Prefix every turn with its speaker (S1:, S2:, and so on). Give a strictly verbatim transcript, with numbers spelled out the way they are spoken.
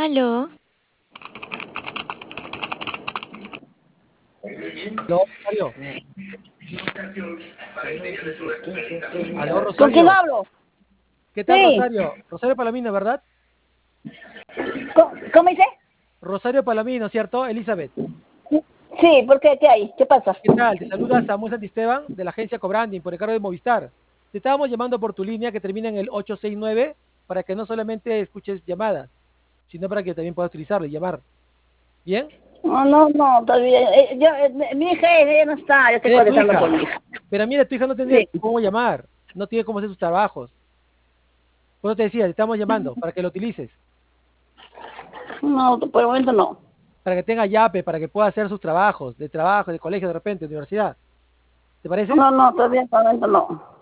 S1: Aló,
S2: Aló, Rosario. Aló,
S3: ¿Con quién
S2: Rosario.
S3: hablo?
S2: ¿Qué tal,
S3: Sí.
S2: Rosario? Rosario Palamino, ¿verdad?
S3: ¿Cómo, cómo dice?
S2: Rosario Palamino, ¿cierto? Elizabeth.
S3: Sí, ¿por qué? ¿Qué hay? ¿Qué pasa?
S2: ¿Qué tal? Te saluda Samuel Santisteban de la agencia Cobranding por encargo de Movistar. Te estábamos llamando por tu línea que termina en el ocho seis nueve para que no solamente escuches llamadas, sino para que también puedas utilizarlo y llamar. ¿Bien?
S3: No, no, no, todavía. Eh, yo, eh, mi hija, ella no está, yo estoy
S2: Es tu
S3: contestando por
S2: hija.
S3: mi hija.
S2: Pero mira, tu hija no tiene
S3: Sí.
S2: cómo llamar, no tiene cómo hacer sus trabajos. Por eso te decía, te estamos llamando para que lo utilices,
S3: No, por el momento no.
S2: para que tenga yape, para que pueda hacer sus trabajos, de trabajo, de colegio, de repente, de universidad. ¿Te parece?
S3: No, no, todavía por el momento no.